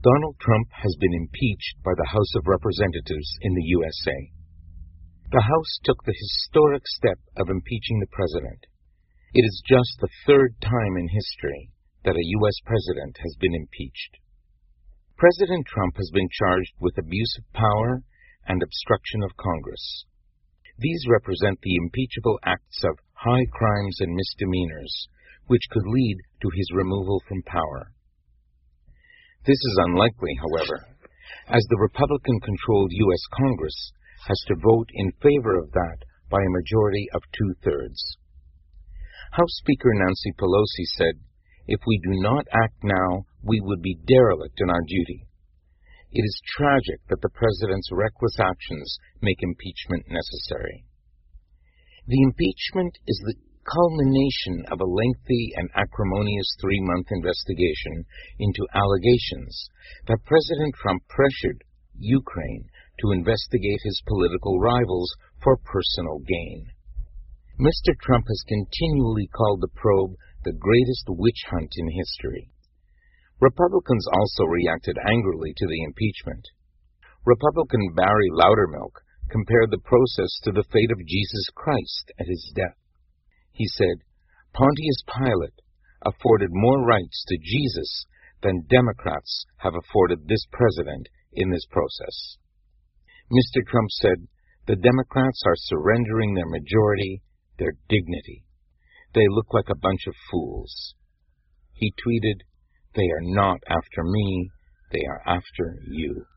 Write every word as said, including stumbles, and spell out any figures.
Donald Trump has been impeached by the House of Representatives in the U S A. The House took the historic step of impeaching the president. It is just the third time in history that a U S president has been impeached. President Trump has been charged with abuse of power and obstruction of Congress. These represent the impeachable acts of high crimes and misdemeanors, which could lead to his removal from power. This is unlikely, however, as the Republican-controlled U S Congress has to vote in favor of that by a majority of two-thirds. House Speaker Nancy Pelosi said, "If we do not act now, we would be derelict in our duty." It is tragic that the president's reckless actions make impeachment necessary. The impeachment is the culmination of a lengthy and acrimonious three-month investigation into allegations that President Trump pressured Ukraine to investigate his political rivals for personal gain. Mister Trump has continually called the probe the greatest witch hunt in history. Republicans also reacted angrily to the impeachment. Republican Barry Loudermilk compared the process to the fate of Jesus Christ at his death. He said, "Pontius Pilate afforded more rights to Jesus than Democrats have afforded this president in this process." Mister Trump said, "The Democrats are surrendering their majority, their dignity. They look like a bunch of fools." He tweeted, "They are not after me, they are after you."